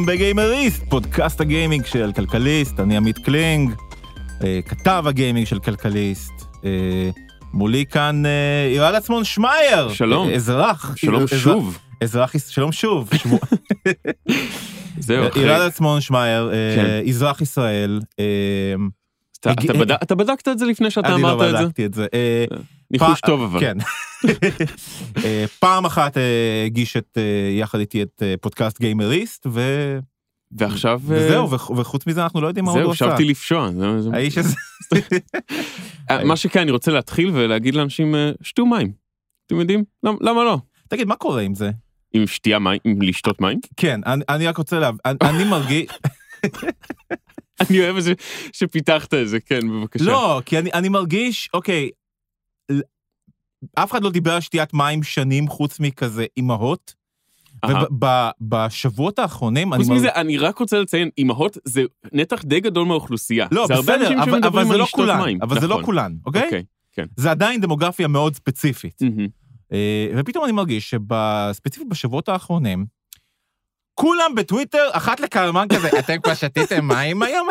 בגיימריסט, פודקאסט הגיימינג של כלכליסט, אני עמית קלינג, כתב הגיימינג של כלכליסט, מולי כאן ירל עצמון שמייר. שלום. אזרח. שלום שוב. שלום שוב. זהו, אחרי. ירל עצמון שמייר, אזרח ישראל. אתה בדקת את זה לפני שאתה אמרת את זה? אני לא בדקתי את זה. ניחוש טוב אבל. כן. פעם אחת הגיש יחד איתי את פודקאסט גיימריסט, ועכשיו... וזהו, וחוץ מזה אנחנו לא יודעים מה הוא עושה. זהו, שבתי לפשוע. האיש הזה... מה שכן, אני רוצה להתחיל ולהגיד לאנשים, שתו מים. אתם יודעים? למה לא? תגיד, מה קורה עם זה? עם שתייה מים? עם לשתות מים? כן, אני רק רוצה אני מרגיש... אני אוהב את זה שפיתחת את זה, כן, בבקשה. לא, כי אני מרגיש, אוקיי, אף אחד לא דיבר על שתיית מים שנים חוץ מכזה אימהות, ובשבועות האחרונים... חוץ מזה, אני רק רוצה לציין, אימהות זה נתח די גדול מהאוכלוסייה. לא, בסדר, אבל זה לא כולן, אבל זה לא כולן, אוקיי? כן. זה עדיין דמוגרפיה מאוד ספציפית. ופתאום אני מרגיש ספציפית בשבועות האחרונים, כולם בטוויטר, אחת לכמה כזה, אתם כבר שתיתם מים היום?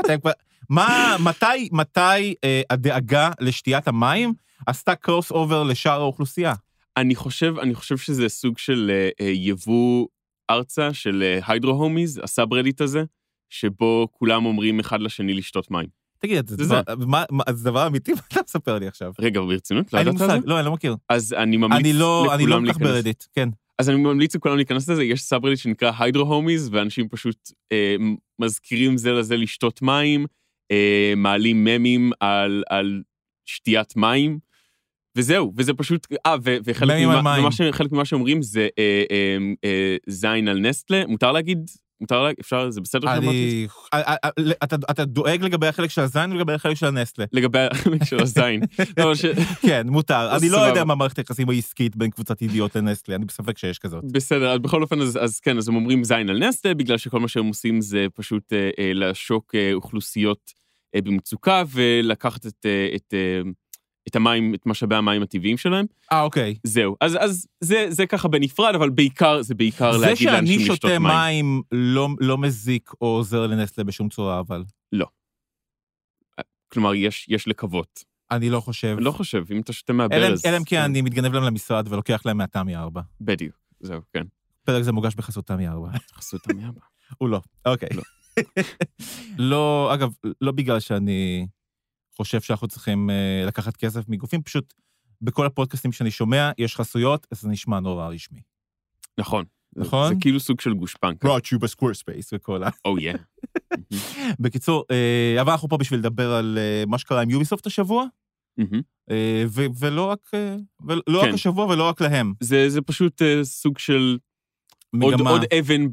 מתי הדאגה לשתיית המים עשתה קרוס אובר לשאר האוכלוסייה? אני חושב שזה סוג של יבוא ארצה של היידרו-הומיז, הסאב-רדיט הזה, שבו כולם אומרים אחד לשני לשתות מים. תגיד, זה דבר אמיתי? מה אתה מספר לי עכשיו? רגע, ברצינות? לא ידעת על זה? לא, אני לא מכיר. אז אני ממליץ לכולם אני לא כך ברדיט, כן. אז אני ממליץ לכולם להיכנס לזה, יש סאב-רדיט שנקרא היידרו-הומיז, ואנשים פשוט מזכירים זה לזה לשתות מים, מעלים ממים על שתיית מים, וזהו, וזה פשוט, וחלק ממה שאומרים זה זין על נסטלה, מותר להגיד, אפשר, זה בסדר שאמרתי? אתה דואג לגבי החלק של הזין או לגבי החלק של הנסטלה? לגבי החלק של הזין. כן, מותר. אני לא יודע מה מערכת היחסים העסקית בין קבוצת ידיעות לנסטלה, אני בספק שיש כזאת. בסדר, אז בכל אופן, אז כן, אז הם אומרים זין על נסטלה, בגלל שכל מה שהם עושים זה פשוט לשוק אוכלוסיות במצוקה, ולקחת את המים, את משאבי המים הטבעיים שלהם. אוקיי. זהו. אז זה ככה בנפרד, אבל זה בעיקר להגיד לאנשים לשתות מים. זה שאני שותה מים לא מזיק או עוזר לנסטלה בשום צורה, אבל... לא. כלומר, יש לקוות. אני לא חושב. לא חושב, אם אתה שותה מהברז. אלא כי אני מתגנב להם למשרד ולוקח להם מהתמי 4. בדיוק, זהו, כן. פרק זה מוגש בחסות תמי 4. חסות תמי 4. הוא לא. אוקיי. לא, אגב, לא בגלל שאני... חושב שאנחנו צריכים לקחת כסף מגופים, פשוט בכל הפודקאסטים שאני שומע, יש חסויות, אז זה נשמע נורא רשמי. נכון. נכון? זה כאילו סוג של גושפנק. brought you by Squarespace וכל ה... Oh yeah. בקיצור, אבל אנחנו פה בשביל לדבר על מה שקרה עם יוביסופט השבוע, ולא רק השבוע ולא רק להם. זה פשוט סוג של עוד אבן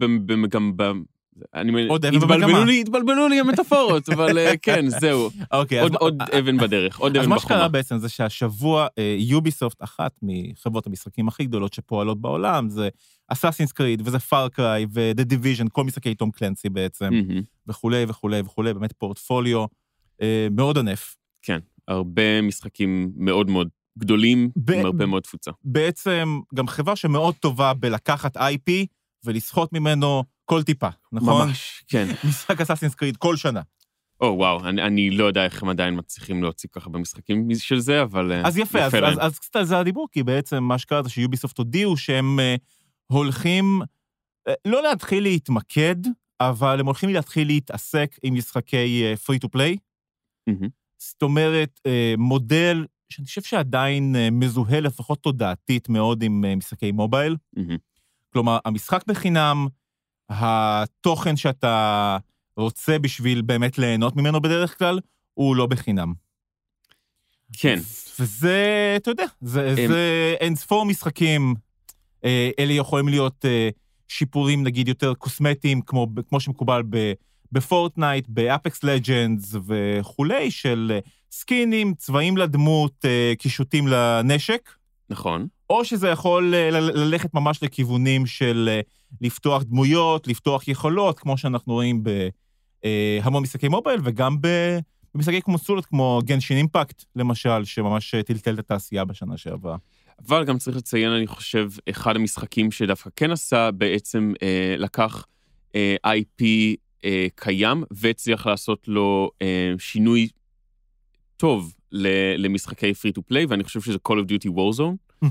התבלבלו לי המטאפורות, אבל כן, זהו. עוד אבן בדרך, עוד אבן בחומה. אז מה שקרה בעצם זה שהשבוע יוביסופט, אחת מחברות המשחקים הכי גדולות שפועלות בעולם, זה אסאסינס קריד, וזה פאר קריי, ו-The Division, כל משחקי תום קלנסי בעצם, וכולי וכולי וכולי, באמת פורטפוליו מאוד ענף. כן, הרבה משחקים מאוד מאוד גדולים, עם הרבה מאוד תפוצה. בעצם גם חברה שמאוד טובה בלקחת IP, ולסחוט ממנו כל טיפה, נכון? ממש, כן. משחק אסאסינס קריד כל שנה. וואו, אני לא יודע איך הם עדיין מצליחים להוציא ככה במשחקים של זה, אבל... אז יפה, אז קצת על זה הדיבור, כי בעצם מה שקרה זה שיוביסופט הודיעו שהם הולכים, לא להתחיל להתמקד, אבל הם הולכים להתחיל להתעסק עם משחקי free to play. זאת אומרת, מודל שאני חושב שעדיין מזוהה לפחות תודעתית מאוד עם משחקי מובייל. כלומר, המשחק בחינם, התוכן שאתה רוצה בשביל באמת ליהנות ממנו בדרך כלל, הוא לא בחינם. כן. וזה, אתה יודע, זה אין ספור משחקים, אלה יכולים להיות שיפורים, נגיד, יותר קוסמטיים, כמו שמקובל בפורטנייט, באפקס לג'נדס וכולי, של סקינים, צבעים לדמות, קישוטים לנשק. נכון. או שזה יכול ללכת ממש לכיוונים של לפתוח דמויות, לפתוח יכולות, כמו שאנחנו רואים בהמון משחקי מובייל, וגם במשחקי קונסולות כמו גנשין אימפקט, למשל, שממש טלטל את התעשייה בשנה שעברה. אבל גם צריך לציין, אני חושב, אחד המשחקים שדווקא כן עשה, בעצם לקח IP קיים, והצליח לעשות לו שינוי טוב למשחקי פרי טו פליי, ואני חושב שזה Call of Duty Warzone.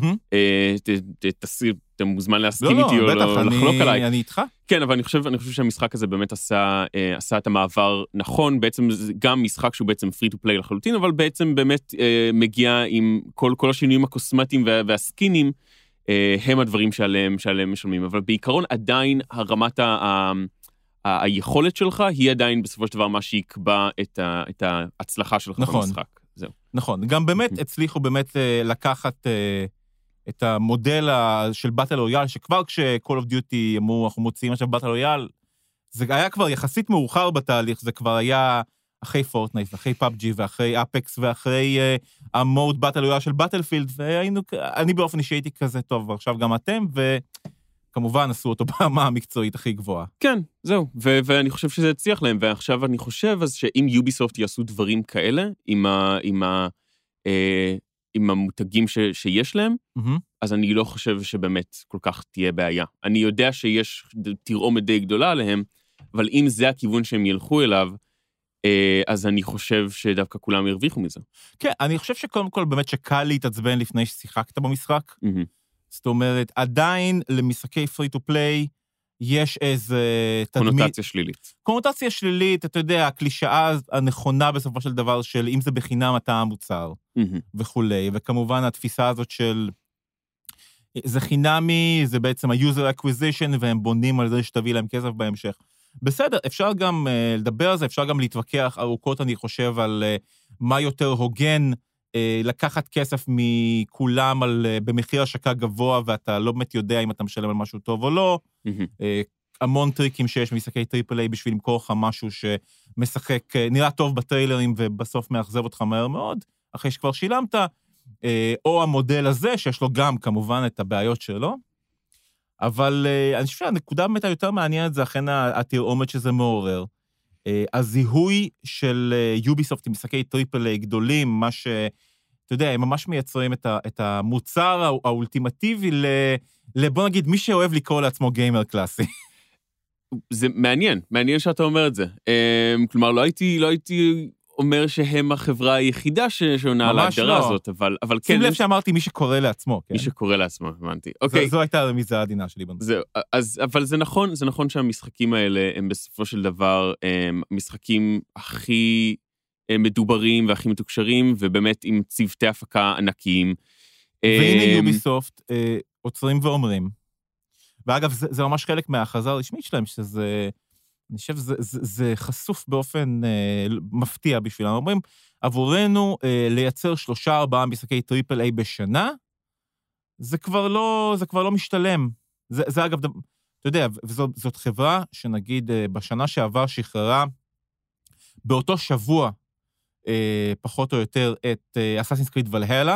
אתה מוזמן להסכים איתי או לחלוק עליי. אני איתך. כן, אבל אני חושב שהמשחק הזה באמת עשה את המעבר נכון, בעצם זה גם משחק שהוא בעצם פרי טו פליי לחלוטין, אבל בעצם באמת מגיע עם כל השינויים הקוסמטיים והסקינים, הם הדברים שעליהם משלמים, אבל בעיקרון עדיין הרמת היכולת שלך היא עדיין בסופו של דבר מה שיקבע את ההצלחה שלך במשחק. זהו. נכון, גם באמת הצליחו באמת לקחת את המודל של באטל רויאל, שכבר כש-Call of Duty אמרו, אנחנו מוציאים עכשיו באטל רויאל, זה היה כבר יחסית מאוחר בתהליך, זה כבר היה אחרי פורטנייט, אחרי PUBG ואחרי אפקס ואחרי המוד באטל רויאל של באטלפילד, ואני באופן אישי הייתי כזה טוב, ועכשיו גם אתם, וכמובן עשו אותו ברמה המקצועית הכי גבוהה. כן, זהו, ואני חושב שזה הצליח להם, ועכשיו אני חושב אז שאם יוביסופט יעשו דברים כאלה, עם המותגים שיש להם, אז אני לא חושב שבאמת כל כך תהיה בעיה. אני יודע שיש תרעומת די גדולה עליהם, אבל אם זה הכיוון שהם ילכו אליו, אז אני חושב שדווקא כולם ירוויחו מזה. כן, אני חושב שקודם כל באמת שקל להתעצבן לפני ששיחקת במשחק. זאת אומרת, עדיין למשחקי פרי טו פליי, יש איזה קונוטציה שלילית. קונוטציה שלילית, אתה יודע, הקלישאה הנכונה בסופו של דבר של אם זה בחינם אתה המוצר וכולי, וכמובן התפיסה הזאת של זה חינמי, זה בעצם ה-user acquisition, והם בונים על זה שתביא להם כסף בהמשך. בסדר, אפשר גם לדבר על זה, אפשר גם להתווכח ארוכות, אני חושב, על מה יותר הוגן, לקחת כסף מכולם במחיר השקה גבוה, ואתה לא באמת יודע אם אתה משלם על משהו טוב או לא. המון טריקים שיש במשחקי טריפל איי בשביל למכור לך משהו שמשחק, נראה טוב בטריילרים ובסוף מאכזב אותך מהר מאוד, אחרי שכבר שילמת, או המודל הזה שיש לו גם כמובן את הבעיות שלו. אבל אני חושב שהנקודה באמת היותר מעניינת זה אכן התרעומת שזה מעורר. הזיהוי של יוביסופט עם משחקי טריפל איי גדולים, מה ש... אתה יודע, הם ממש מייצרים את המוצר האולטימטיבי בוא נגיד, מי שאוהב לקרוא לעצמו גיימר קלאסי. זה מעניין שאתה אומר את זה. כלומר, לא הייתי אומר שהם החברה היחידה שעונה על ההגדרה הזאת, אבל כן... שים לב שאמרתי מי שקורא לעצמו, כן? מי שקורא לעצמו, הבנתי. אוקיי. זו הייתה הרמיזה העדינה שלי בנושא. זהו, אבל זה נכון שהמשחקים האלה הם בסופו של דבר משחקים הכי מדוברים והכי מתוקשרים, ובאמת עם צוותי הפקה ענקיים. והנה יוביסופט עוצרים ואומרים, ואגב, זה ממש חלק מההכרזה הרשמית שלהם, שזה... אני חושב שזה חשוף באופן מפתיע בשבילם. אומרים, עבורנו לייצר 3-4 משחקי טריפל איי בשנה, זה כבר לא משתלם. זה אגב, אתה יודע, וזאת חברה שנגיד בשנה שעבר שחררה, באותו שבוע, פחות או יותר, את Assassin's Creed Valhalla.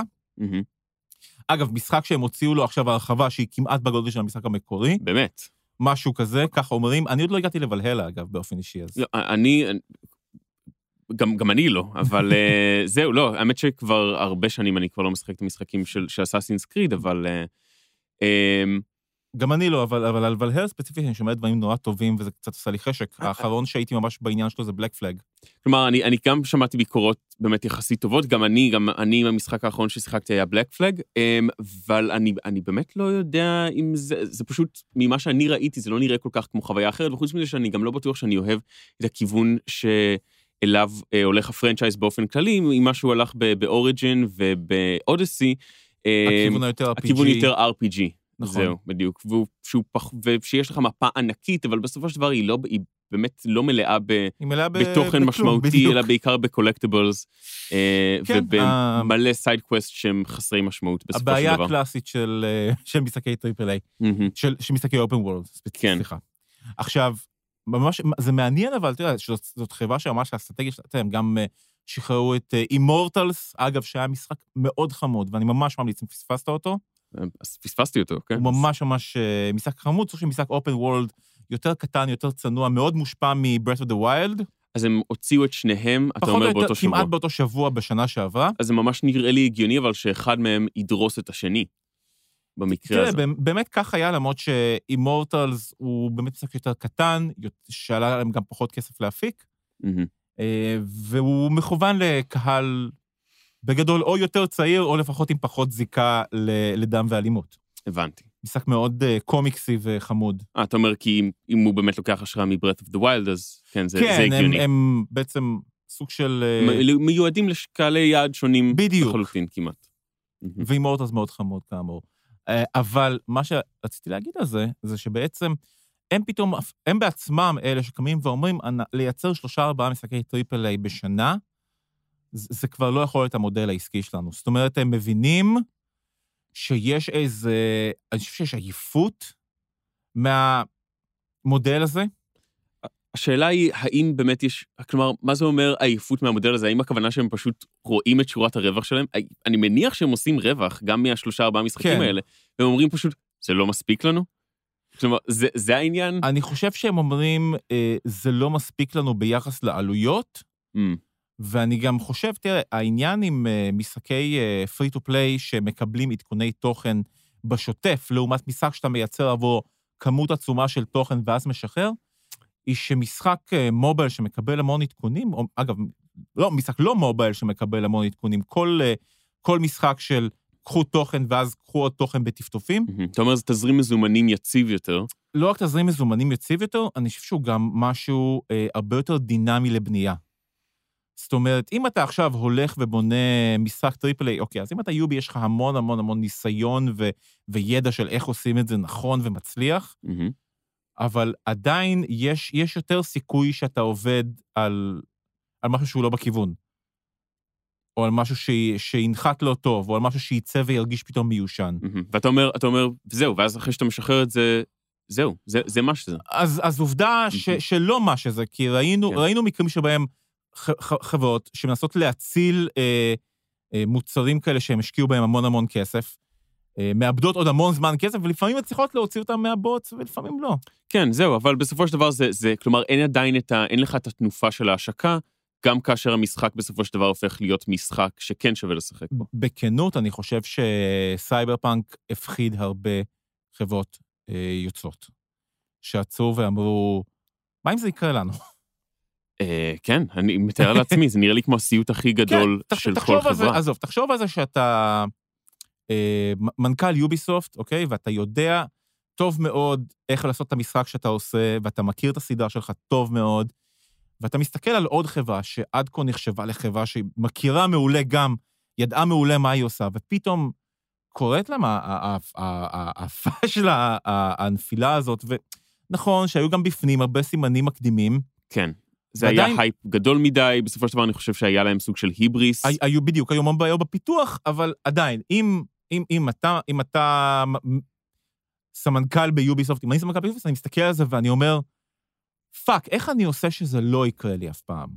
אגב, משחק שהם הוציאו לו עכשיו הרחבה, שהיא כמעט בגודל של המשחק המקורי. באמת. משהו כזה, ככה אומרים. אני עוד לא הגעתי לבלהלה, אגב, באופן אישי. אז... לא, גם אני לא, אבל זהו, לא, האמת שכבר הרבה שנים אני כבר לא משחק את המשחקים של Assassin's Creed, אבל... גם אני לא, אבל על ולהלה ספציפית אני שומע דברים נורא טובים, וזה קצת עושה לי חשק. האחרון שהייתי ממש בעניין שלו זה בלק פלאג. כלומר, אני גם שמעתי ביקורות באמת יחסית טובות, גם אני במשחק האחרון ששיחקתי היה בלק פלאג, אבל אני באמת לא יודע אם זה פשוט, ממה שאני ראיתי, זה לא נראה כל כך כמו חוויה אחרת, וחוץ מזה שאני גם לא בטוח שאני אוהב את הכיוון שאליו הולך הפרנצ'ייז באופן כללי, ממה שהוא הלך באוריג'ין ובאודיסי. הכיוון יותר RPG. נכון. זהו, בדיוק. ושיש לך מפה ענקית, אבל בסופו של דבר היא באמת לא מלאה בתוכן משמעותי, אלא בעיקר בקולקטיבלס, ובמלא סייד קווסט שהם חסרי משמעות בסופו של דבר. הבעיה הקלאסית של משחקי טריפל איי, של משחקי אופן וורלד, סליחה. עכשיו, ממש, זה מעניין, אבל אתה יודע, זאת חברה שממש האסטרטגיה שלה, הם גם שחררו את אימורטלס, אגב, שהיה משחק מאוד חמוד, ואני ממש ממליץ, אם פספסת אותו, אז פספסתי אותו, כן? הוא ממש משחק חמוד, צריך שמשחק אופן וורלד יותר קטן, יותר צנוע, מאוד מושפע מ-Breath of the Wild. אז הם הוציאו את שניהם, אתה אומר באותו שבוע. כמעט באותו שבוע בשנה שעברה. אז זה ממש נראה לי הגיוני, אבל שאחד מהם ידרוס את השני. במקרה הזה. תראה, באמת כך היה, למרות שאימורטלס הוא באמת משחק יותר קטן, שעלה להם גם פחות כסף להפיק, והוא מכוון לקהל בגדול או יותר צעיר, או לפחות עם פחות זיקה לדם ואלימות. הבנתי. משחק מאוד קומיקסי וחמוד. אתה אומר כי אם הוא באמת לוקח השראה מ-Breath of the Wild, אז כן, זה הגיוני. כן, הם בעצם סוג של... מיועדים לקהלי יעד שונים בדיוק. לחלוטין כמעט. ואימורטלס מאוד חמוד כאמור. אבל מה שרציתי להגיד על זה, זה שבעצם הם פתאום, הם בעצמם אלה שקמים ואומרים, לייצר 3-4 משחקי טריפל איי בשנה, זה כבר לא יכול להיות המודל העסקי שלנו. זאת אומרת, הם מבינים שיש איזה, אני חושב שיש עייפות מהמודל הזה. השאלה היא, האם באמת יש, כלומר, מה זה אומר עייפות מהמודל הזה? האם הכוונה שהם פשוט רואים את שורת הרווח שלהם? אני מניח שהם עושים רווח גם מה3-4 משחקים האלה, והם אומרים פשוט, זה לא מספיק לנו? כלומר, זה העניין? אני חושב שהם אומרים, זה לא מספיק לנו ביחס לעלויות, ואני גם חושב, תראה, העניין עם משחקי free to play שמקבלים עדכוני תוכן בשוטף, לעומת משחק שאתה מייצר עבור כמות עצומה של תוכן ואז משחרר, היא שמשחק מובייל שמקבל המון עדכונים, או, אגב, לא, משחק לא מובייל שמקבל המון עדכונים, כל משחק של קחו תוכן ואז קחו עוד תוכן בטפטופים. אתה אומר, זה תזרים מזומנים יציב יותר. לא רק תזרים מזומנים יציב יותר, אני חושב שהוא גם משהו הרבה יותר דינמי לבנייה. זאת אומרת, אם אתה עכשיו הולך ובונה משחק טריפל איי, אוקיי, אז אם אתה יובי, יש לך המון המון המון ניסיון וידע של איך עושים את זה נכון ומצליח, אבל עדיין יש יותר סיכוי שאתה עובד על משהו שהוא לא בכיוון, או על משהו שינחת לא טוב, או על משהו שייצא וירגיש פתאום מיושן. ואתה אומר, זהו, ואז אחרי שאתה משחרר את זה, זהו, זה מה שזה. אז עובדה שלא מה שזה, כי ראינו מקרים שבהם חברות שמנסות להציל מוצרים כאלה שהם השקיעו בהם המון המון כסף, מאבדות עוד המון זמן כסף, ולפעמים מצליחות להוציא אותם מהבוץ, ולפעמים לא. כן, זהו, אבל בסופו של דבר זה, כלומר, אין לך את התנופה של ההשקה, גם כאשר המשחק בסופו של דבר הופך להיות משחק שכן שווה לשחק בו. בכנות, אני חושב שסייברפאנק הפחיד הרבה חברות יוצאות, שעצו ואמרו, מה אם זה יקרה לנו? כן, אני מתאר לעצמי, זה נראה לי כמו הסיוט הכי גדול של כל חברה. עזוב, תחשוב על זה שאתה מנכ"ל יוביסופט, אוקיי? ואתה יודע טוב מאוד איך לעשות את המשחק שאתה עושה, ואתה מכיר את הסדרה שלך טוב מאוד, ואתה מסתכל על עוד חברה שעד כה נחשבה לחברה שהיא מכירה מעולה גם, ידעה מעולה מה היא עושה, ופתאום קוראת למה הפשלה, הנפילה הזאת, ונכון שהיו גם בפנים הרבה סימנים מקדימים. כן. זה היה הייפ גדול מדי, בסופו של דבר אני חושב שהיה להם סוג של היבריס. היו המון בעיות בפיתוח, אבל עדיין, אם אתה סמנכ"ל ביוביסופט, אם אני סמנכ"ל ביוביסופט, אני מסתכל על זה ואני אומר, פאק, איך אני עושה שזה לא יקרה לי אף פעם?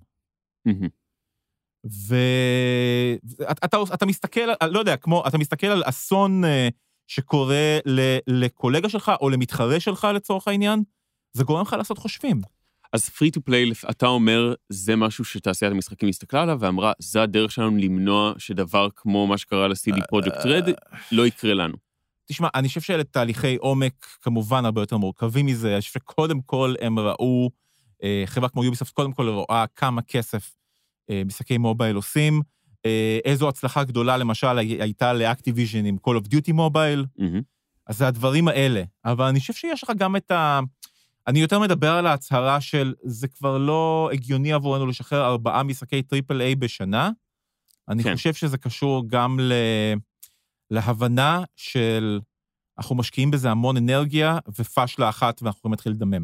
ואתה מסתכל, לא יודע, אתה מסתכל על אסון שקורה לקולגה שלך, או למתחרה שלך לצורך העניין, זה גורם לך לעשות חושבים. אז free to play, אתה אומר, זה משהו שתעשיית המשחקים הסתכלה עליו, ואמרה, זה הדרך שלנו למנוע שדבר כמו מה שקרה ל-CD Projekt Red, לא יקרה לנו. תשמע, אני חושב שאלה תהליכי עומק, כמובן הרבה יותר מורכבים מזה, אני חושב שקודם כל הם ראו, חברה כמו יוביסופט, קודם כל רואה כמה כסף משחקי מובייל עושים, איזו הצלחה גדולה, למשל, הייתה לאקטיביז'ן עם Call of Duty מובייל, אז זה הדברים האלה. אבל אני חושב שיש לך גם את אני יותר מדבר על ההצהרה של, זה כבר לא הגיוני עבורנו לשחרר 4 משחקי טריפל איי בשנה. אני חושב שזה קשור גם להבנה של, אנחנו משקיעים בזה המון אנרגיה, ופשלה אחת, ואנחנו יכולים להתחיל לדמם.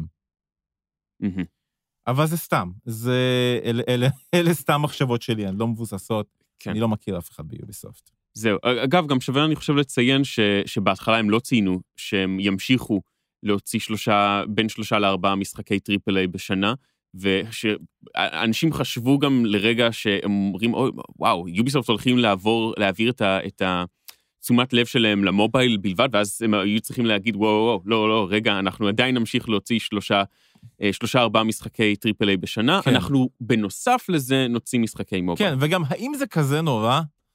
אבל זה סתם. אלה סתם מחשבות שלי, הן לא מבוססות. אני לא מכיר אף אחד ביוביסופט. זהו. אגב, גם שווה אני חושב לציין שבהתחלה הם לא ציינו שהם ימשיכו להוציא בין 3-4 משחקי טריפל איי בשנה, ושאנשים חשבו גם לרגע שהם אומרים, וואו, יוביסופט הולכים להעביר את תשומת לב שלהם למובייל בלבד, ואז הם היו צריכים להגיד, וואו, לא, רגע, אנחנו עדיין נמשיך להוציא 3-4 משחקי טריפל איי בשנה, אנחנו בנוסף לזה נוציא משחקי מובייל. כן, וגם האם זה כזה נורא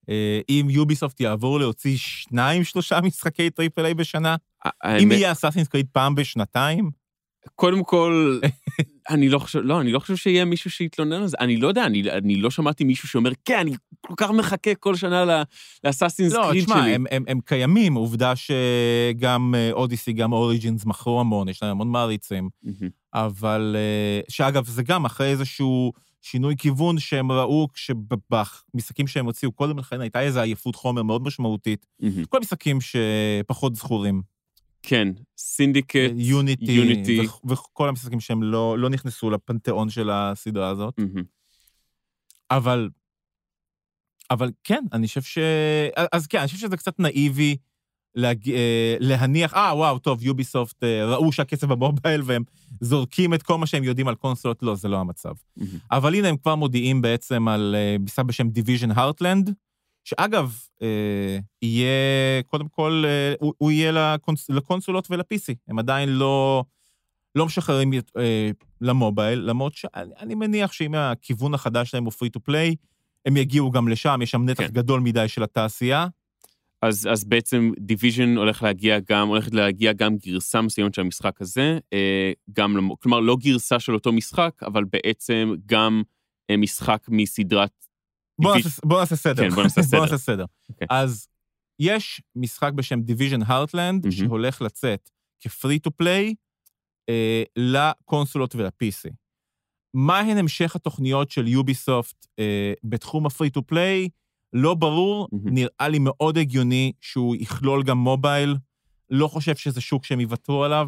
אם יוביסופט יעבור להוציא 2-3 משחקי טריפל איי בשנה, אם יהיה אסאסינס קריד פעם בשנתיים? קודם כל, אני לא חושב שיהיה מישהו שיתלונן על זה, אני לא יודע, אני לא שמעתי מישהו שאומר, כן, אני כל כך מחכה כל שנה לאסאסינס קריד שלי. לא, תשמע, הם קיימים, עובדה שגם אודיסי, גם אוריג'ינס מכרו המון, יש להם המון מעריצים, אבל, שאגב, זה גם אחרי איזשהו שינוי כיוון שהם ראו, כשבמשחקים שהם הוציאו קודם לכן, הייתה איזו עייפות חומר מאוד משמעותית, כל משחקים שפחות זכורים. כן, סינדיקט, יוניטי, וכל המשחקים שהם לא נכנסו לפנתיאון של הסדרה הזאת. אבל כן, אני חושב אז כן, אני חושב שזה קצת נאיבי להניח, וואו, טוב, יוביסופט ראו שהכסף במובייל, והם זורקים את כל מה שהם יודעים על קונסולות, לא, זה לא המצב. אבל הנה הם כבר מודיעים בעצם על משחק בשם Division Heartland, שאגב, יהיה, קודם כל, הוא יהיה לקונסולות ול-PC. הם עדיין לא משחררים למובייל, למרות שאני מניח שאם הכיוון החדש שלהם הוא free to play, הם יגיעו גם לשם, יש שם נתח גדול מדי של התעשייה. אז בעצם Division הולכת להגיע גם גרסה מסוימת של המשחק הזה, כלומר, לא גרסה של אותו משחק, אבל בעצם גם משחק מסדרת בוא נעשה סדר. כן, בוא נעשה סדר. אז יש משחק בשם Division Heartland, שהולך לצאת כפרי טו פליי לקונסולות ול-PC. מהן המשך התוכניות של יוביסופט בתחום הפרי טו פליי? לא ברור, נראה לי מאוד הגיוני שהוא יכלול גם מובייל, לא חושב שזה שוק שהם יוותרו עליו,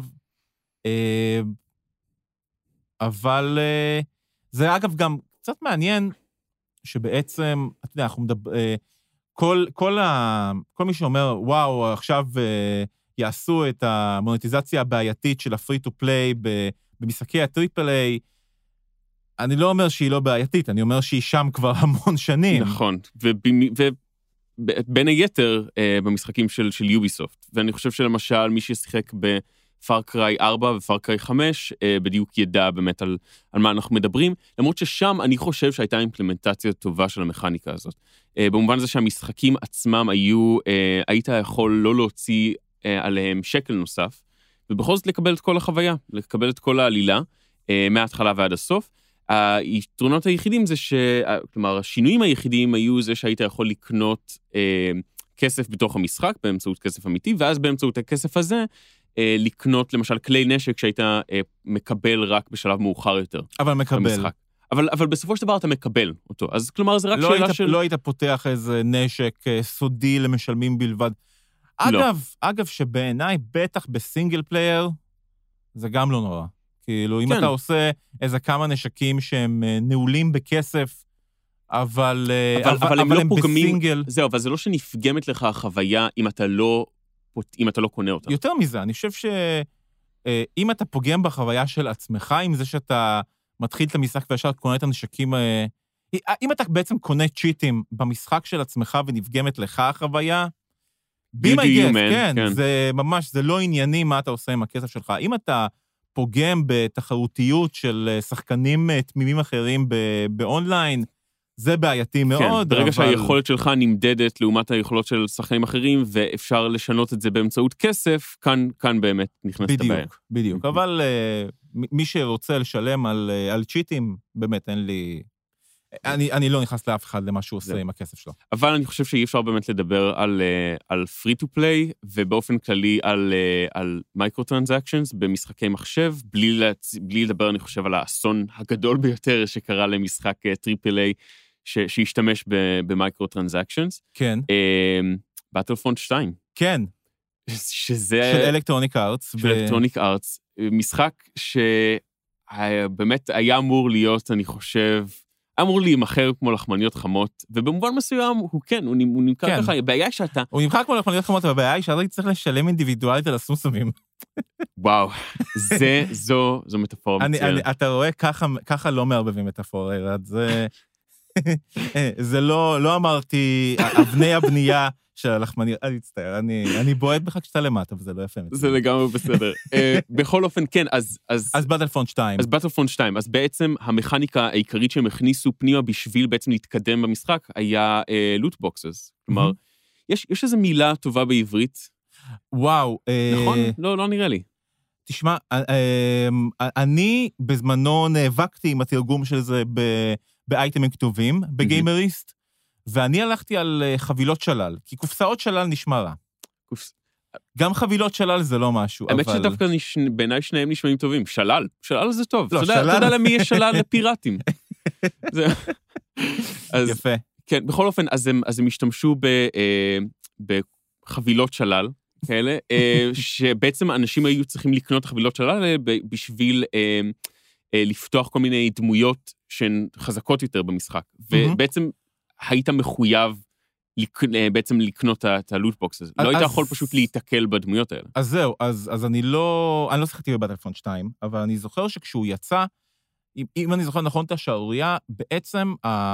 אבל זה אגב גם קצת מעניין, שבעצם, אתה יודע, אנחנו כל מי שאומר, וואו, עכשיו יעשו את המונטיזציה הבעייתית של הפרי טו פליי במשחקי הטריפל איי, אני לא אומר שהיא לא בעייתית, אני אומר שהיא שם כבר המון שנים. נכון, ובין היתר במשחקים של יוביסופט, ואני חושב שלמשל מי ששיחק בפאר קריי 4 ופאר קריי 5, בדיוק ידע באמת על מה אנחנו מדברים, למרות ששם אני חושב שהייתה אימפלמנטציה טובה של המכניקה הזאת. במובן זה שהמשחקים עצמם היית יכול לא להוציא עליהם שקל נוסף, ובכל זאת לקבל את כל החוויה, לקבל את כל העלילה, מההתחלה ועד הסוף. היתרונות היחידים זה כלומר, השינויים היחידים היו זה שהיית יכול לקנות כסף בתוך המשחק, באמצעות כסף אמיתי, ואז באמצעות הכסף הזה, לקנות למשל כלי נשק שהיית מקבל רק בשלב מאוחר יותר. אבל מקבל. במשחק. אבל בסופו של דבר אתה מקבל אותו. אז כלומר, זה רק שאלה של... לא היית פותח איזה נשק סודי למשלמים בלבד. אגב, שבעיניי, בטח בסינגל פלייר, זה גם לא נורא. כאילו, אם אתה עושה איזה כמה נשקים שהם נעולים בכסף, אבל הם בסינגל... זהו, אבל זה לא שנפגמת לך החוויה אם אתה לא קונה אותה. יותר מזה, אני חושב שאם אתה פוגם בחוויה של עצמך, עם זה שאתה מתחיל את המשחק וישר קונה את הנשקים... אם אתה בעצם קונה צ'יטים במשחק של עצמך ונפגמת לך החוויה, be my guest, כן, זה ממש, זה לא ענייני מה אתה עושה עם הכסף שלך. אם אתה פוגם בתחרותיות של שחקנים תמימים אחרים באונליין, זה בעייתי מאוד. ברגע שהיכולת שלך נמדדת לעומת היכולות של שחקנים אחרים, ואפשר לשנות את זה באמצעות כסף, כאן באמת נכנסת הבעיה. בדיוק. אבל מי שרוצה לשלם על צ'יטים, באמת אין לי... אני לא נכנס לאף אחד למה שהוא עושה עם הכסף שלו. אבל אני חושב שאי אפשר באמת לדבר על free to play, ובאופן כללי על microtransactions במשחקי מחשב, בלי לדבר, אני חושב, על האסון הגדול ביותר שקרה למשחק טריפל איי, שהשתמש במיקרו-טרנזקשנס. כן. Battlefront 2. כן. שזה... של אלקטרוניק ארטס. של אלקטרוניק ארטס. משחק שבאמת היה אמור להיות, אני חושב... אמור להימחר כמו לחמניות חמות, ובמובן מסוים הוא כן, הוא נמכר ככה, הבעיה היא שאתה... הוא נמכר כמו לחמניות חמות, אבל הבעיה היא שאתה צריך לשלם אינדיבידואלית על הסומסומים. וואו, זו מטאפורה מצוינת. אתה רואה, ככה לא מערבבים מטאפורה, זה לא אמרתי, אבני הבנייה של הלחמני, אני מצטער, אני בועט בך כשאתה למטה, וזה לא יפה. זה לגמרי בסדר. בכל אופן, כן, אז באטלפרונט 2. אז באטלפרונט 2, אז בעצם המכניקה העיקרית שהם הכניסו פנימה בשביל בעצם להתקדם במשחק, היה לוטבוקסס. כלומר, יש איזו מילה טובה בעברית. וואו. נכון? לא נראה לי. תשמע, אני בזמנו נאבקתי עם התרגום של זה באייטמים כתובים, בגיימריסט, ואני הלכתי על חבילות שלל, כי קופסאות שלל נשמע רע. גם חבילות שלל זה לא משהו, אבל... האמת שדווקא בעיניי שניהם נשמעים טובים. שלל זה טוב. אתה יודע למי יש שלל לפיראטים. יפה. כן, בכל אופן, אז הם השתמשו בחבילות שלל, כאלה, שבעצם אנשים היו צריכים לקנות חבילות שלל בשביל לפתוח כל מיני דמויות שהן חזקות יותר במשחק. ובעצם היית מחויב בעצם לקנות את הלוטבוקס הזה. לא היית יכול פשוט להתקל בדמויות האלה. אז זהו, אז אני לא שיחקתי בבטלפרונט 2, אבל אני זוכר שכשהוא יצא, אם אני זוכר נכון את השערוריה, בעצם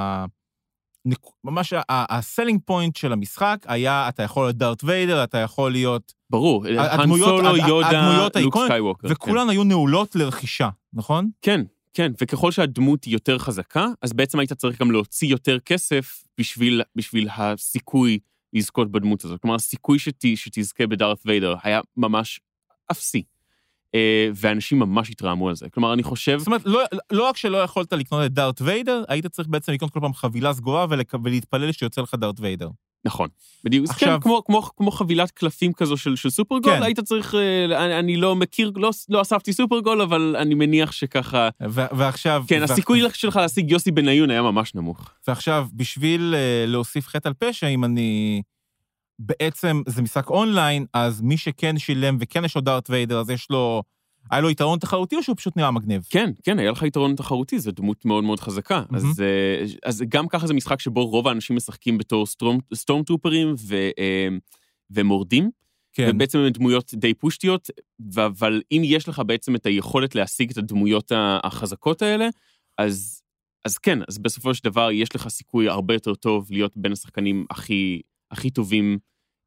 ממש הסלינג פוינט של המשחק היה, אתה יכול להיות דארט ויידר, אתה יכול להיות... ברור, האן סולו, יודה, לוק סקייווקר. וכולן היו נעולות לרכישה, נכון? כן, וככל שהדמות היא יותר חזקה, אז בעצם היית צריך גם להוציא יותר כסף בשביל הסיכוי לזכות בדמות הזאת. כלומר, הסיכוי שתזכה בדארט ויידר היה ממש אפסי. ואנשים ממש התרעמו על זה. כלומר, אני חושב... זאת אומרת, לא רק שלא יכולת לקנות את דארט ויידר, היית צריך בעצם לקנות כל פעם חבילה סגורה ולהתפלל שיוצא לך דארט ויידר. נכון. בדיוק, כן, כמו חבילת קלפים כזו של סופרגול, היית צריך, אני לא מכיר, לא אספתי סופרגול, אבל אני מניח שככה... ועכשיו... כן, הסיכוי שלך להשיג יוסי בניון היה ממש נמוך. ועכשיו, בשביל להוסיף חטא על פשע, אם אני... בעצם זה משחק אונליין, אז מי שכן שילם וכן יש לו דארט ויידר, אז היה לו יתרון תחרותי או שהוא פשוט נראה מגניב? כן, היה לך יתרון תחרותי, זו דמות מאוד מאוד חזקה. אז גם ככה זה משחק שבו רוב האנשים משחקים בתור סטורמטרופרים ומורדים, ובעצם הם דמויות די פושטיות, אבל אם יש לך בעצם את היכולת להשיג את הדמויות החזקות האלה, אז כן, אז בסופו של דבר יש לך סיכוי הרבה יותר טוב להיות בין השחקנים הכי טובים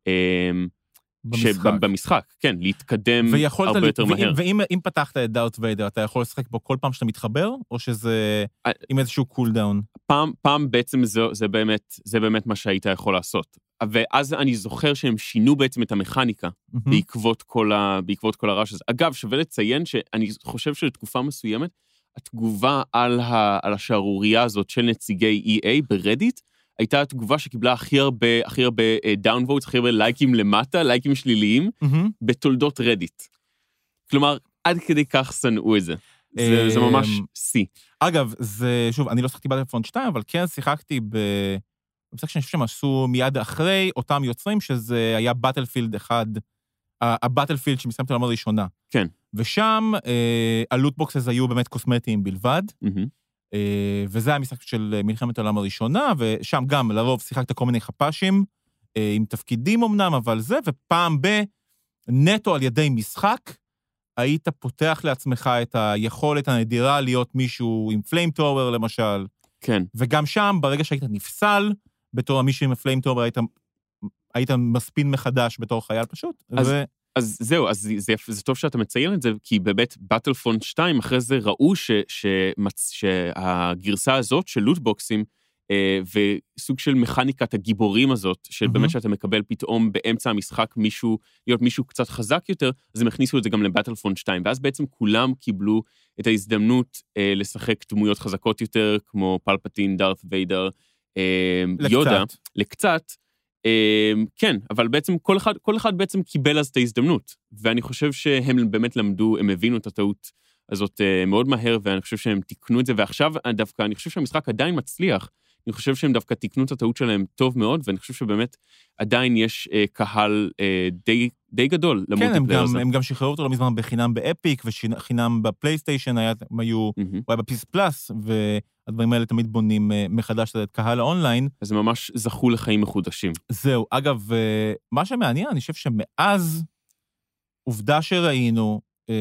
במשחק, כן, להתקדם הרבה יותר מהר. ואם פתחת את דארט ויידר, אתה יכול לשחק בו כל פעם שאתה מתחבר, או שזה עם איזשהו קולדאון? פעם בעצם זה באמת מה שהיית יכול לעשות. ואז אני זוכר שהם שינו בעצם את המכניקה בעקבות כל הרעש הזה. אגב, שווה לציין שאני חושב שלתקופה מסוימת, התגובה על השערוריה הזאת של נציגי EA ברדיט, הייתה התגובה שקיבלה הכי הרבה דאונבוטס, הכי הרבה לייקים למטה, לייקים שליליים, בתולדות רדיט. כלומר, עד כדי כך שנאו את זה. זה ממש סי. אגב, שוב, אני לא שחקתי בטלפרונט 2, אבל כן שיחקתי במשחק שאני חושב שהם עשו מיד אחרי אותם יוצרים, שזה היה בטלפילד 1, הבטלפילד שמסיימת העולם הראשונה. כן. ושם הלוטבוקסס היו באמת קוסמטיים בלבד, וזה המשחק של מלחמת העולם הראשונה, ושם גם לרוב שיחקת כל מיני חפשים, עם תפקידים אמנם, אבל זה, ופעם נטו על ידי משחק, היית פותח לעצמך את היכולת הנדירה להיות מישהו עם פליים טאוור למשל. כן. וגם שם, ברגע שהיית נפסל, בתור מישהו עם הפליים טאוור, היית מספין מחדש בתור חייל פשוט. אז זהו, אז זה טוב שאתה מציין את זה, כי באמת באטלפרונט 2, אחרי זה ראו שהגרסה הזאת של לוטבוקסים, וסוג של מכניקת הגיבורים הזאת, שבאמת שאתה מקבל פתאום באמצע המשחק להיות מישהו קצת חזק יותר, אז הם הכניסו את זה גם לבטלפרונט 2, ואז בעצם כולם קיבלו את ההזדמנות לשחק דמויות חזקות יותר, כמו פלפטין, דארת ויידר, יודה, לקצת, כן, אבל בעצם כל אחד בעצם קיבל אז את ההזדמנות, ואני חושב שהם באמת למדו, הם הבינו את הטעות הזאת מאוד מהר, ואני חושב שהם תיקנו את זה, ועכשיו דווקא אני חושב שהמשחק עדיין מצליח, אני חושב שהם דווקא תיקנו את הטעות שלהם טוב מאוד, ואני חושב שבאמת עדיין יש קהל די גדול למולטיפלייר הזה. כן, הם גם שחררו אותו לא מזמן בחינם באפיק, וחינם בפלייסטיישן, הוא היה בפיס פלאס, והדברים האלה תמיד בונים מחדש את קהל האונליין. אז הם ממש זכו לחיים מחודשים. זהו, אגב, מה שמעניין, אני חושב שמאז עובדה שראינו,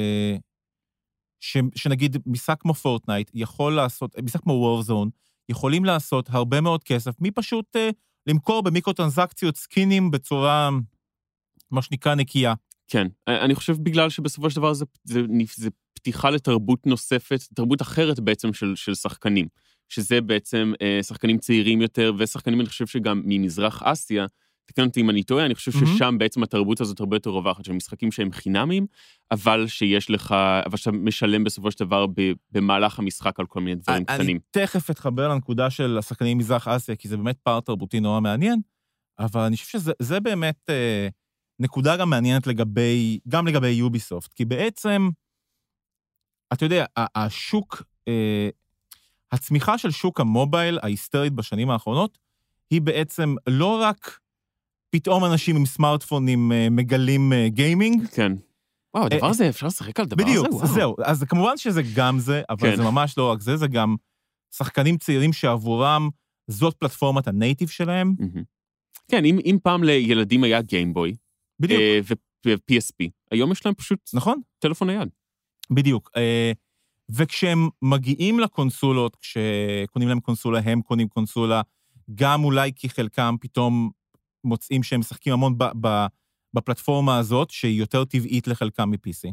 שנגיד משחק כמו פורטנייט יכול לעשות, משחק כמו וורזון, יכולים לעשות הרבה מאוד כסף, מי פשוט למכור במיקרו-טרנזקציות סקינים בצורה, מה שנקרא, נקייה. כן, אני חושב בגלל שבסופו של דבר זה פתיחה לתרבות נוספת, תרבות אחרת בעצם של שחקנים, שזה בעצם שחקנים צעירים יותר, ושחקנים אני חושב שגם ממזרח אסיה, תקן אותי אם אני טועה, אני חושב ששם בעצם התרבות הזאת הרבה יותר רווחת, של משחקים שהם חינמים, אבל שאתה משלם בסופו של דבר במהלך המשחק על כל מיני דברים קטנים. אני תכף אתחבר לנקודה של השחקנים ממזרח אסיה, כי זה באמת פער תרבותי נורא מעניין, אבל אני חושב שזה באמת נקודה גם מעניינת גם לגבי יוביסופט, כי בעצם, אתה יודע, השוק, הצמיחה של שוק המובייל ההיסטרית בשנים האחרונות, היא בעצם לא רק פתאום אנשים עם סמארטפונים מגלים גיימינג. כן. וואו, הדבר הזה, אפשר לשחק על דבר הזה? בדיוק, זהו. אז כמובן שזה גם זה, אבל זה ממש לא רק זה, זה גם שחקנים צעירים שעבורם זאת פלטפורמת הנייטיב שלהם. כן, אם פעם לילדים היה גיימבוי, בדיוק. ו-PSP, היום יש להם פשוט נכון? טלפון נייד. בדיוק. וכשהם מגיעים לקונסולות, כשקונים להם קונסולה, הם קונים קונסולה, גם אולי כי חלקם פתאום מוצאים שהם משחקים המון בפלטפורמה הזאת, שהיא יותר טבעית לחלקם מ-PC.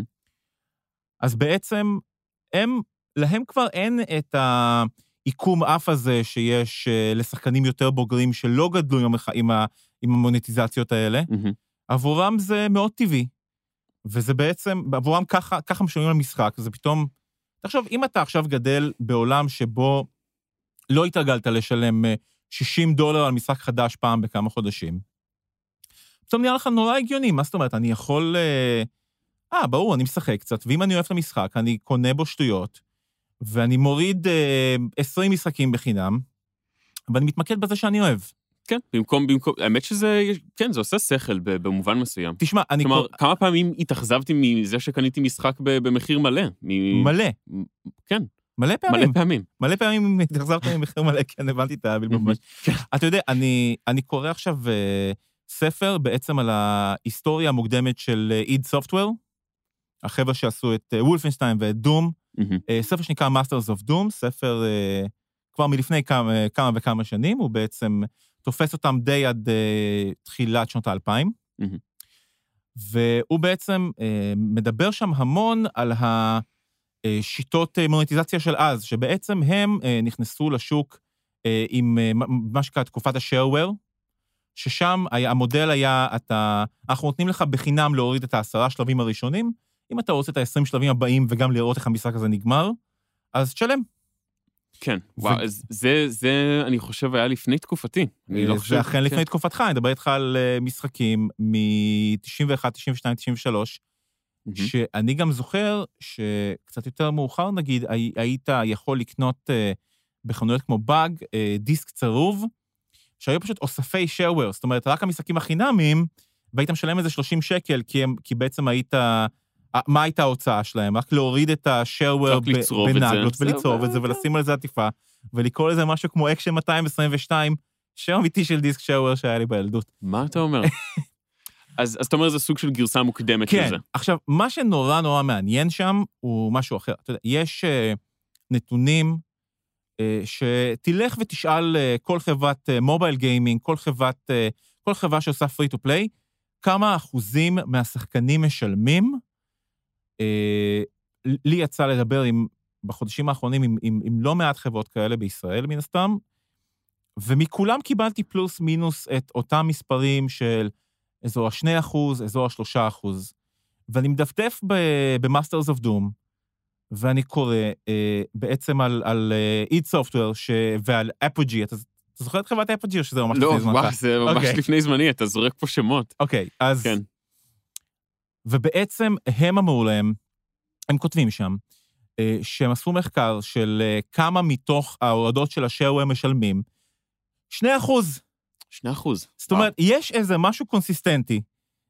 אז בעצם, להם כבר אין את העיקום אף הזה שיש לשחקנים יותר בוגרים שלא גדלו עם המוניטיזציות האלה. עבורם זה מאוד טבעי. וזה בעצם, עבורם ככה משלמים למשחק, זה פתאום, תחשוב, אם אתה עכשיו גדל בעולם שבו לא התרגלת לשלם $60 על משחק חדש פעם בכמה חודשים, פתאום נראה לך נורא הגיוני, מה זאת אומרת? אני יכול, ברור, אני משחק קצת, ואם אני אוהב את המשחק, אני קונה בו שטויות, ואני מוריד 20 משחקים בחינם, ואני מתמקד בזה שאני אוהב. כן, במקום, האמת שזה, כן, זה עושה שכל במובן מסוים. תשמע, כלומר, כמה פעמים התאכזבתי מזה שקניתי משחק במחיר מלא? מלא. כן. מלא פעמים. מלא פעמים. מלא פעמים התאכזבתי ממחיר מלא, כן, הבנתי את הבלבול ממש. אתה יודע, אני קורא עכשיו ספר בעצם על ההיסטוריה המוקדמת של איד סופטוור, החבר'ה שעשו את וולפנשטיין ואת דום, ספר שנקרא Masters of Doom, ספר כבר מלפני כמה וכמה שנים, הוא בעצם תופס אותם די עד תחילת שנות ה-2000, והוא בעצם מדבר שם המון על השיטות מוניטיזציה של אז, שבעצם הם נכנסו לשוק עם מה שקרה תקופת ה-shareware, ששם המודל היה, אנחנו נותנים לך בחינם להוריד את 10 שלבים הראשונים, אם אתה רוצה את 20 שלבים הבאים וגם לראות איך המשחק הזה נגמר, אז תשלם. כן, וואו, זה אני חושב היה לפני תקופתי. זה אכן לפני תקופתך, אני מדבר איתך על משחקים מ-91, 92, 93, שאני גם זוכר שקצת יותר מאוחר, נגיד, היית יכול לקנות בחנויות כמו באג, דיסק צרוב, שהיו פשוט אוספי shareware, זאת אומרת, רק המשחקים החינמיים, והיית משלם איזה 30 שקל, כי בעצם היית, מה הייתה ההוצאה שלהם? רק להוריד את ה-shareware בנגלות, ולצרוב את זה, ולשים על זה עטיפה, ולקרוא לזה משהו כמו אקשן 222, שם אמיתי של דיסק shareware שהיה לי בילדות. מה אתה אומר? אז אתה אומר, זה סוג של גרסה מוקדמת של זה. כן, עכשיו, מה שנורא נורא מעניין שם, הוא משהו אחר. אתה יודע, יש נתונים, שתלך ותשאל כל חברת מובייל גיימינג, כל חברה שעושה פרי טו פליי, כמה אחוזים מהשחקנים משלמים. לי יצא לדבר בחודשים האחרונים עם לא מעט חברות כאלה בישראל, מן הסתם, ומכולם קיבלתי פלוס מינוס את אותם מספרים של אזור ה-2%, אזור ה-3%, ואני מדפדף ב-Masters of Doom, ואני קורא בעצם על איד סופטוור ועל אפוג'י. אתה זוכר את חברת אפוג'י או שזה ממש לפני זמנך? לא, וואו, זה ממש לפני זמני, אתה זורק פה שמות. אוקיי, אז... כן. ובעצם הם אמרו להם, הם כותבים שם, שהם עשו מחקר של כמה מתוך ההורדות של השאר הם משלמים, 2%. 2%. זאת אומרת, יש איזה משהו קונסיסטנטי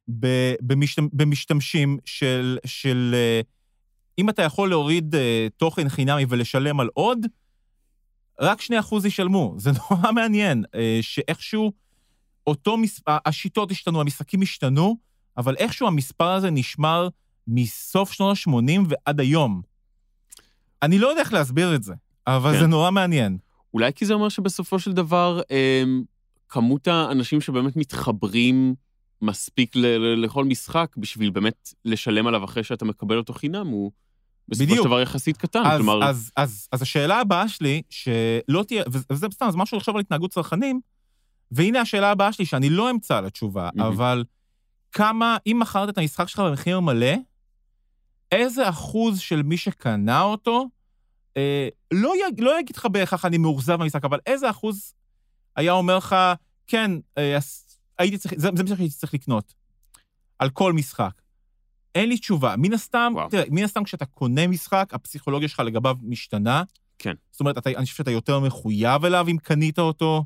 במשתמשים של אם אתה יכול להוריד תוכן חינמי ולשלם על עוד, רק 2% ישלמו. זה נורא מעניין, שאיכשהו השיטות השתנו, המשחקים השתנו, אבל איכשהו המספר הזה נשמר מסוף שנות ה-80 ועד היום. אני לא יודע איך להסביר את זה, אבל זה נורא מעניין. אולי כי זה אומר שבסופו של דבר, כמות האנשים שבאמת מתחברים מספיק לכל משחק, בשביל באמת לשלם עליו אחרי שאתה מקבל אותו חינם, הוא בסופו של דבר יחסית קטן. אז השאלה הבאה שלי, שלא תהיה, וזה בסתם, זה משהו לחשוב על התנהגות צרכנים, והנה השאלה הבאה שלי, שאני לא אמצא לתשובה, אבל כמה, אם מכרת את המשחק שלך במחיר מלא, איזה אחוז של מי שקנה אותו, לא יגיד לך בהכרח אני מאוכזב במשחק, אבל איזה אחוז היה אומר לך, כן, זה משחק שהייתי צריך לקנות, על כל משחק. אין לי תשובה. מן הסתם כשאתה קונה משחק, הפסיכולוגיה שלך לגביו משתנה. כן. זאת אומרת, אני חושב שאתה יותר מחויב אליו אם קנית אותו.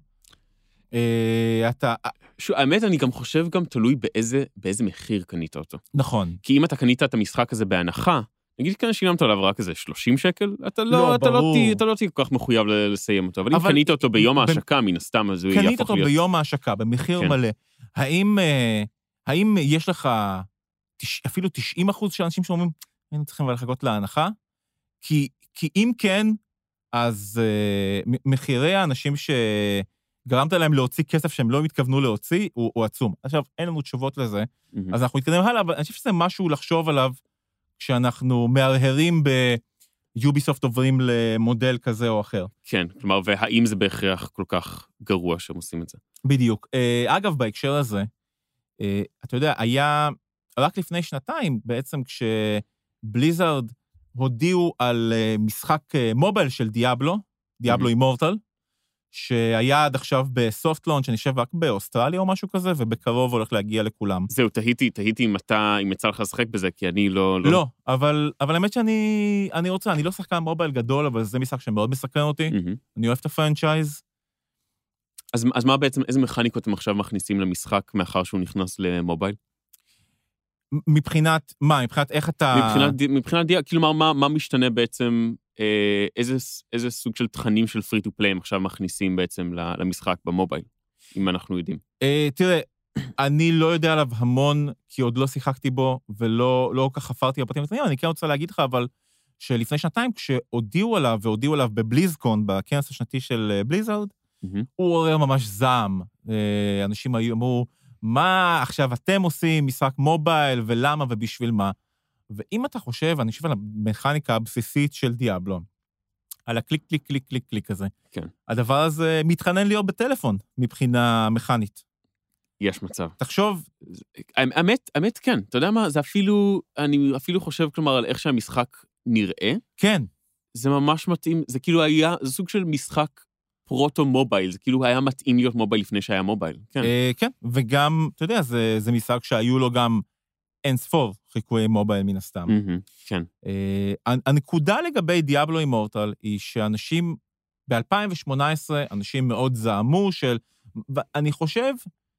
האמת, אני גם חושב גם תלוי באיזה מחיר קנית אותו. נכון. כי אם אתה קנית את המשחק הזה בהנחה, נגיד כאן שילמת עליו רק איזה 30 שקל, אתה לא תהיה כל כך מחויב לסיים אותו. אבל אם קנית אותו ביום ההשקה, מן הסתם, אז הוא יהפוך להיות. קנית אותו ביום ההשקה, במחיר מלא. האם יש לך אפילו 90% של אנשים שאומרים, היינו צריכים לחכות להנחה? כי אם כן, אז מחירי האנשים שגרמת להם להוציא כסף שהם לא מתכוונו להוציא, הוא עצום. עכשיו, אין לנו תשובות לזה, אז אנחנו נתקדם הלאה, אבל אני חושב שזה משהו לחשוב עליו, כשאנחנו מהרהרים ביוביסופט עוברים למודל כזה או אחר. כן, כלומר, והאם זה בהכרח כל כך גרוע שהם עושים את זה? בדיוק. אגב, בהקשר הזה, אתה יודע, היה רק לפני שנתיים, בעצם כשבליזארד הודיעו על משחק מובייל של דיאבלו אימורטל, שהיה עד עכשיו בסופט לונץ', אני חושב רק באוסטרליה או משהו כזה, ובקרוב הולך להגיע לכולם. זהו, תהיתי אם יצא לך לשחק בזה, כי אני לא... לא, אבל האמת שאני רוצה, אני לא שחקן מובייל גדול, אבל זה משחק שמאוד מסקרן אותי, אני אוהב את הפרנצ'ייז. אז מה בעצם, איזה מכניקות הם עכשיו מכניסים למשחק, מאחר שהוא נכנס למובייל? מבחינת מה? מבחינת איך אתה... מבחינת כאילו מה משתנה בעצם, איזה סוג של תכנים של free to play הם עכשיו מכניסים בעצם למשחק במובייל, אם אנחנו יודעים. תראה, אני לא יודע עליו המון, כי עוד לא שיחקתי בו, ולא כך חפרתי בפרטים הקטנים, אני כן רוצה להגיד לך, אבל שלפני שנתיים, כשהודיעו עליו, והודיעו עליו בבליזקון, בכנס השנתי של בליזארד, הוא עורר ממש זעם. אנשים אמרו, מה עכשיו אתם עושים משחק מובייל, ולמה ובשביל מה? ואם אתה חושב, אני חושב על המכניקה הבסיסית של דיאבלו, על הקליק, קליק, קליק, קליק, קליק הזה. כן. הדבר הזה מתחנן להיות בטלפון, מבחינה מכנית. יש מצב. תחשוב... האמת, כן. אתה יודע מה? זה אפילו, אני אפילו חושב, כלומר, על איך שהמשחק נראה. כן. זה ממש מתאים, זה כאילו היה, זה סוג של משחק פרוטו-מובייל, זה כאילו היה מתאים להיות מובייל לפני שהיה מובייל. כן. כן, וגם, אתה יודע, זה משחק שהיו לו גם אין ספור חיקויי מובייל מן הסתם. כן. הנקודה לגבי דיאבלו אימורטל היא שאנשים, ב-2018, אנשים מאוד זעמו ואני חושב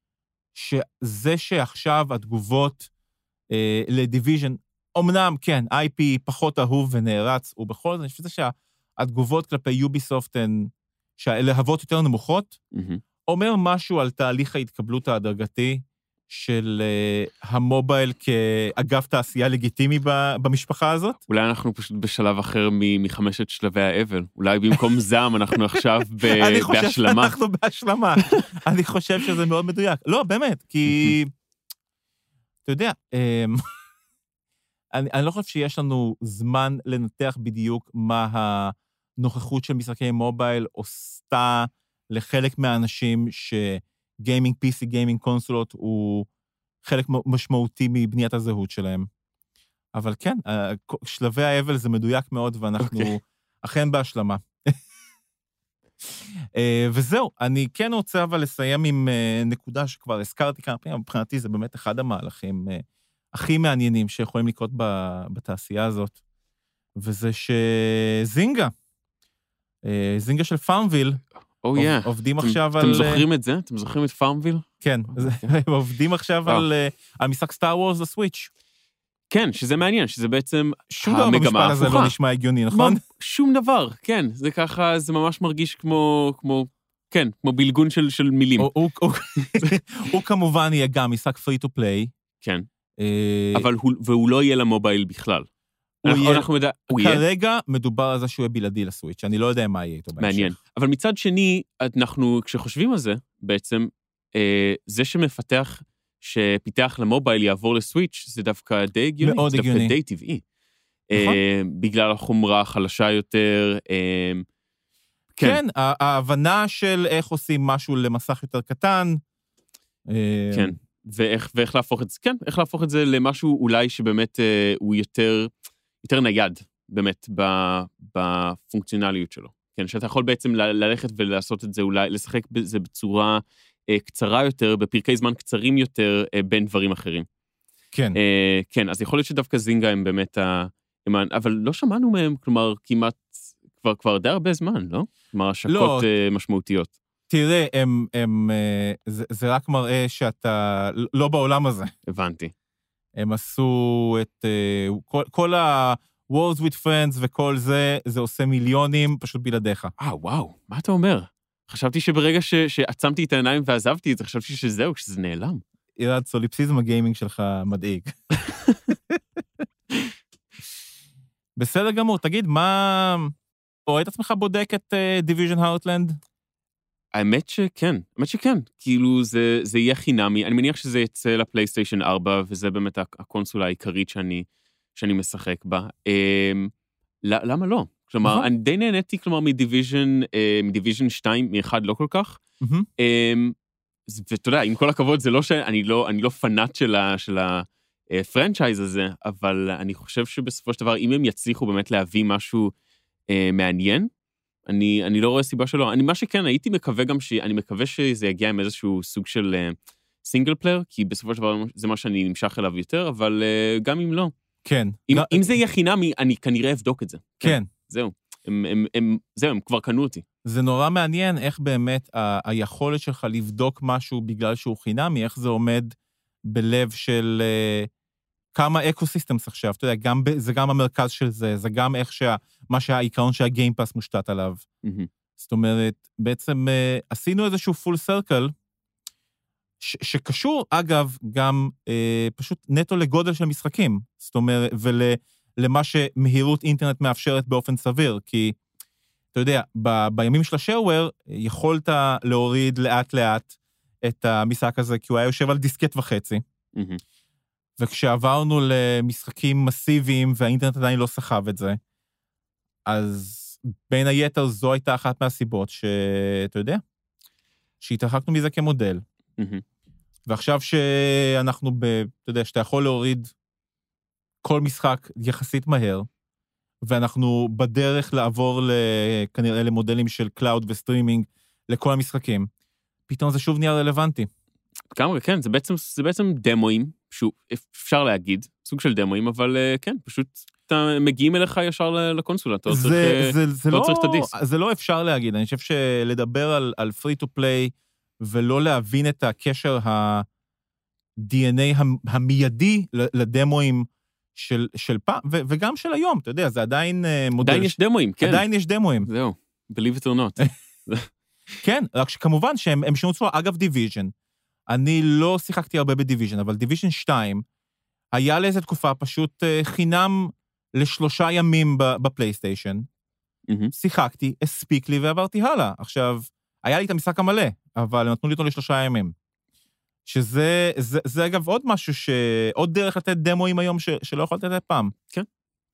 שזה שעכשיו התגובות לדיוויז'ן, אמנם, כן, IP פחות אהוב ונערץ, ובכל זאת, אני חושב שהתגובות כלפי יוביסופט הן שהלהבות יותר נמוכות, אומר משהו על תהליך ההתקבלות ההדרגתי של המובייל כאגף תעשייה לגיטימי במשפחה הזאת. אולי אנחנו פשוט בשלב אחר מחמשת שלבי האבל. אולי במקום זעם אנחנו עכשיו בהשלמה. אני חושב שאנחנו בהשלמה. אני חושב שזה מאוד מדויק. לא, באמת, כי... אתה יודע, אני לא חושב שיש לנו זמן לנתח בדיוק מה הנוכחות של משחקי מובייל עושה לחלק מהאנשים שגיימינג PC, גיימינג קונסולות, הוא חלק משמעותי מבניית הזהות שלהם. אבל כן, שלבי האבל זה מדויק מאוד, ואנחנו אכן בהשלמה. וזהו, אני כן רוצה אבל לסיים עם נקודה שכבר הזכרתי כמה פעמים, מבחינתי זה באמת אחד המהלכים הכי מעניינים שיכולים לקרות בתעשייה הזאת, וזה שזינגה של פארמוויל, עובדים עכשיו על... אתם זוכרים את זה? אתם זוכרים את פארמוויל? כן, הם עובדים עכשיו על המשחק סטאר וורס לסוויץ'. כן, שזה מעניין, שזה בעצם שום דבר במשפט הזה לא נשמע הגיוני, נכון? שום דבר, כן. זה ככה, זה ממש מרגיש כמו בלגון של מילים. הוא כמובן יהיה גם משחק free to play. כן. והוא לא יהיה למובייל בכלל. כרגע מדובר על זה שהוא יהיה בלעדי לסוויץ', אני לא יודע מה יהיה איתו בהמשך. מעניין. אבל מצד שני, כשחושבים על זה, בעצם, זה שמפתח, שפיתח למובייל יעבור לסוויץ', זה דווקא די הגיוני. מאוד הגיוני. זה דווקא די טבעי. נכון. בגלל החומרה החלשה יותר. כן, ההבנה של איך עושים משהו למסך יותר קטן. כן, ואיך להפוך את זה, כן, איך להפוך את זה למשהו אולי שבאמת הוא יותר נייד, באמת, בפונקציונליות שלו. כן, שאתה יכול בעצם ללכת ולעשות את זה, אולי לשחק בזה בצורה קצרה יותר, בפרקי זמן קצרים יותר, בין דברים אחרים. כן. כן, אז יכול להיות שדווקא זינגה הם באמת, אבל לא שמענו מהם, כלומר, כמעט, כבר די הרבה זמן, לא? כלומר, השקות משמעותיות. תראה, זה רק מראה שאתה לא בעולם הזה. הבנתי. הם עשו את כל ה-Wars with Friends וכל זה, זה עושה מיליונים פשוט בלעדיך. וואו, מה אתה אומר? חשבתי שברגע שעצמתי את העיניים ועזבתי את זה, חשבתי שזהו, שזה נעלם. ירד, סוליפסיזם הגיימינג שלך מדאיג. בסדר גמור, תגיד, מה... או היית עצמך בודק את Division Heartland? האמת שכן. כאילו זה יהיה חינמי, אני מניח שזה יצא לפלייסטיישן 4, וזה באמת הקונסולה העיקרית שאני משחק בה. למה לא? כלומר, אני די נהניתי, כלומר, מדיוויז'ן 2, מ-1 לא כל כך. ואתה יודע, עם כל הכבוד, זה לא שאני לא פנאט של הפרנצ'ייז הזה, אבל אני חושב שבסופו של דבר, אם הם יצליחו באמת להביא משהו מעניין, אני לא רואה סיבה שלא. מה שכן, הייתי מקווה גם אני מקווה שזה יגיע עם איזשהו סוג של סינגל פלייר, כי בסופו של דבר זה מה שאני נמשך אליו יותר, אבל גם אם לא. כן. אם זה יהיה חינמי, אני כנראה אבדוק את זה. כן. זהו. הם כבר קנו אותי. זה נורא מעניין איך באמת היכולת שלך לבדוק משהו בגלל שהוא חינמי, איך זה עומד בלב של כמה אקוסיסטמס עכשיו, אתה יודע, זה גם המרכז של זה, זה גם איך מה שהעיקרון שהגיימפאס מושתת עליו. זאת אומרת, בעצם עשינו איזשהו פול סרקל, שקשור, אגב, גם פשוט נטו לגודל של משחקים, זאת אומרת, ולמה שמהירות אינטרנט מאפשרת באופן סביר, כי, אתה יודע, בימים של השארוויר, יכולת להוריד לאט-לאט את המשחק הזה, כי הוא היה יושב על דיסקט וחצי, וכשעברנו למשחקים מסיביים, והאינטרנט עדיין לא סחב את זה, אז בין היתר זו הייתה אחת מהסיבות שאתה יודע, שהתרחקנו מזה כמודל. ועכשיו שאנחנו אתה יודע, שאתה יכול להוריד כל משחק יחסית מהר, ואנחנו בדרך לעבור כנראה למודלים של קלאוד וסטרימינג לכל המשחקים, פתאום זה שוב נהיה רלוונטי. כמובן, כן, זה בעצם דמואים, אפשר להגיד, סוג של דמואים, אבל כן, פשוט מגיעים אליך ישר לקונסולה, אתה לא צריך את הדיסק. זה לא אפשר להגיד, אני חושב שלדבר על free to play, ולא להבין את הקשר ה-DNA המיידי לדמואים של פעם, וגם של היום, אתה יודע, זה עדיין מודל. עדיין יש דמואים, כן. עדיין יש דמואים. זהו, believe it or not. כן, רק שכמובן שהם שינו צורה, אגב דיוויז'ן, אני לא שיחקתי הרבה בדיוויז'ן, אבל דיוויז'ן 2, היה לאיזו תקופה פשוט חינם ל3 ימים בפלייסטיישן, שיחקתי, הספיק לי ועברתי הלאה. עכשיו, היה לי את המשחק המלא, אבל נתנו לי אותו ל3 ימים. שזה אגב עוד משהו עוד דרך לתת דמואים היום שלא יכולת לתת פעם. כן.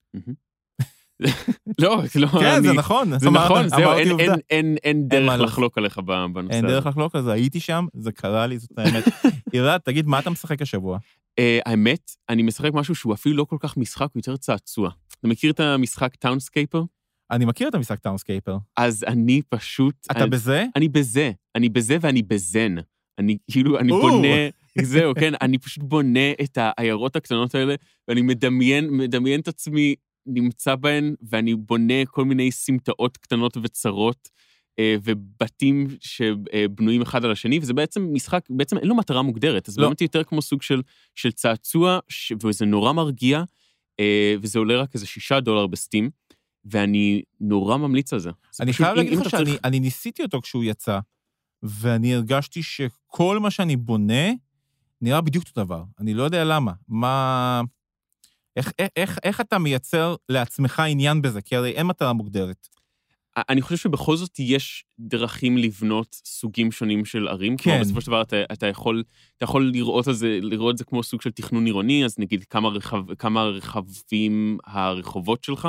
לא, כן, זה נכון. זה נכון, זהו, אין דרך לחלוק עליך בנושא הזה. אין דרך לחלוק על זה, הייתי שם, זה קרה לי, זאת האמת. ירד, תגיד, מה אתה משחק השבוע? האמת, אני משחק משהו שהוא אפילו לא כל כך משחק, הוא יותר צעצוע. אתה מכיר את המשחק טאונסקייפר? אני מכיר את המשחק טאונסקייפר. אז אני פשוט... אתה בזה? אני בזה ואני בזן. אני בונה... זהו, כן, אני פשוט בונה את העיירות הקטנות האלה, ואני מדמיין את עצמי נמצא בהן, ואני בונה כל מיני סמטאות קטנות וצרות, ובתים שבנויים אחד על השני, וזה בעצם משחק, בעצם אין לו מטרה מוגדרת, אז באמת יותר כמו סוג של צעצוע, וזה נורא מרגיע, וזה עולה רק איזה $6 בסטים, ואני נורא ממליץ על זה. אני חייב להגיד לך שאני ניסיתי אותו כשהוא יצא, ואני הרגשתי שכל מה שאני בונה, נראה בדיוק אותו דבר. אני לא יודע למה. איך אתה מייצר לעצמך עניין בזה? כי הרי אין מטרה מוגדרת. אני חושב שבכל זאת יש דרכים לבנות סוגים שונים של ערים. כן. כמו בסופו של דבר אתה יכול לראות את זה כמו סוג של תכנון עירוני, אז נגיד כמה רחבים הרחובות שלך,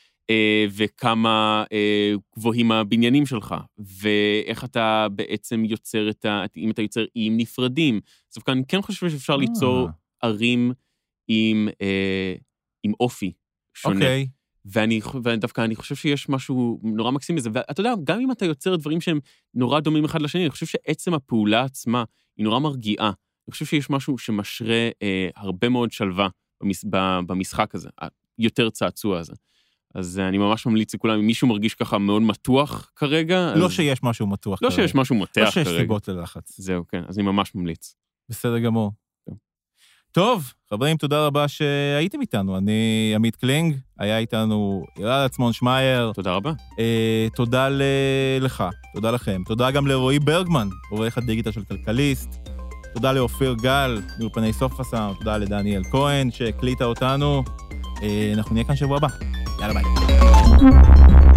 וכמה גבוהים הבניינים שלך, ואיך אתה בעצם יוצר אם אתה יוצר איים נפרדים. אז אני כן חושב שאפשר ליצור ערים עם אופי שונה. אוקיי. ודווקא אני חושב שיש משהו נורא מקסים בזה, ואתה יודע, גם אם אתה יוצר דברים שהם נורא דומים אחד לשני, אני חושב שעצם הפעולה עצמה היא נורא מרגיעה. אני חושב שיש משהו שמשרה הרבה מאוד שלווה במשחק הזה, יותר צעצוע הזה. אז אני ממש ממליץ לכולם, אם מישהו מרגיש ככה מאוד מתוח כרגע... לא שיש משהו מתוח כרגע. לא שיש משהו מותח כרגע. לא שיש סיבות ללחץ. זהו, כן, אז אני ממש ממליץ. בסדר גמור. טוב, חברים, תודה רבה שהייתם איתנו. אני עמית קלינג, היה איתנו אלעד עצמון שמייר. תודה רבה. תודה לך, תודה לכם. תודה גם לרועי ברגמן, עורך הדיגיטל של כלכליסט. תודה לאופיר גל, מאולפני סוף הסאונד. תודה לדניאל כהן, שהקליטה אותנו. אנחנו נהיה כאן שבוע הבא. יאללה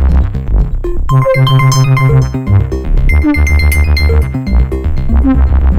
ביי.